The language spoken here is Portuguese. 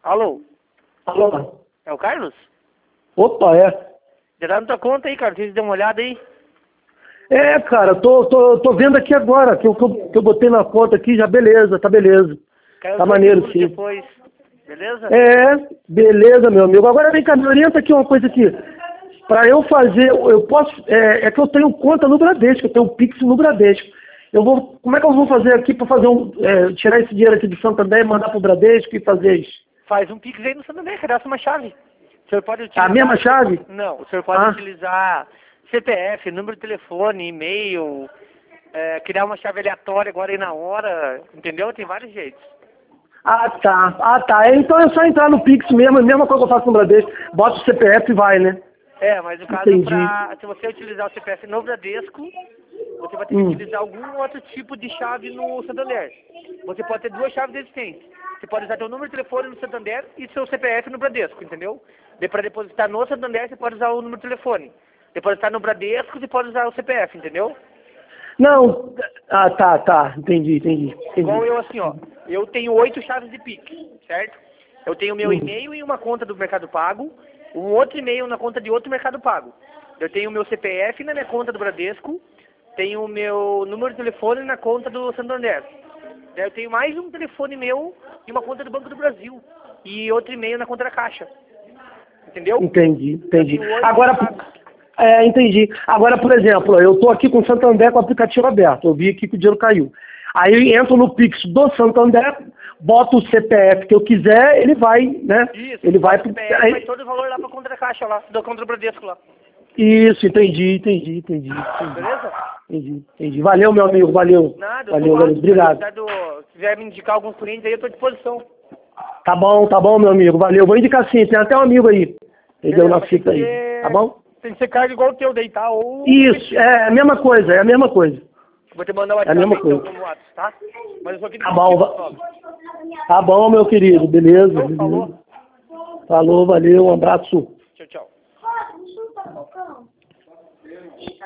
Alô? Alô? É o Carlos? Opa, é. Já tá na tua conta aí, Carlos? Você deu uma olhada aí? É, cara, tô vendo aqui agora, que eu botei na conta aqui, já beleza, tá beleza. Caiu Tá 2 maneiro, segundos sim. depois. Beleza? É, beleza, meu amigo. Agora vem cá, me orienta aqui uma coisa aqui. Pra eu fazer, eu posso, é que eu tenho conta no Bradesco, eu tenho um Pix no Bradesco. Como é que eu vou fazer aqui pra fazer tirar esse dinheiro aqui do Santander e mandar pro Bradesco e fazer isso? Faz um Pix aí no Santander, cadastra uma chave. O senhor pode utilizar... A mesma chave? Não, o senhor pode utilizar CPF, número de telefone, e-mail, criar uma chave aleatória agora aí na hora, entendeu? Tem vários jeitos. Ah, tá. Então é só entrar no Pix mesmo, a mesma coisa que eu faço no Bradesco, bota o CPF e vai, né? Mas no caso, se você utilizar o CPF no Bradesco, você vai ter que utilizar algum outro tipo de chave no Santander. Você pode ter 2 chaves existentes. Você pode usar seu número de telefone no Santander e seu CPF no Bradesco, entendeu? Para depositar no Santander, você pode usar o número de telefone. Depositar no Bradesco, você pode usar o CPF, entendeu? Não, tá, entendi. Igual eu assim, ó, eu tenho 8 chaves de Pix, certo? Eu tenho meu e-mail em uma conta do Mercado Pago, um outro e-mail na conta de outro Mercado Pago. Eu tenho o meu CPF na minha conta do Bradesco, tenho o meu número de telefone na conta do Santander. Eu tenho mais um telefone meu e uma conta do Banco do Brasil e outro e-mail na conta da Caixa. Entendeu? Entendi. Agora, Entendi. Agora, por exemplo, eu tô aqui com o Santander com o aplicativo aberto, eu vi aqui que o dinheiro caiu. Aí eu entro no Pix do Santander, boto o CPF que eu quiser, ele vai, né? Isso, ele vai o CPF vai todo o valor lá pra conta da Caixa lá, da conta do Bradesco lá. Isso, entendi. Beleza? Entendi. Valeu, meu amigo, valeu. Nada, Valeu, obrigado. Se quiser me indicar alguns clientes aí, eu tô à disposição. Tá bom, meu amigo, valeu. Vou indicar sim, tem até um amigo aí. Ele deu na fita aí, tá bom? Tem que ser cargo igual o teu daí, tá? Ou... Isso, é a mesma coisa, Vou te mandar o WhatsApp então no WhatsApp, tá? Mas eu sou aqui do Tá bom, meu querido, beleza. Falou, valeu, um abraço. Tchau.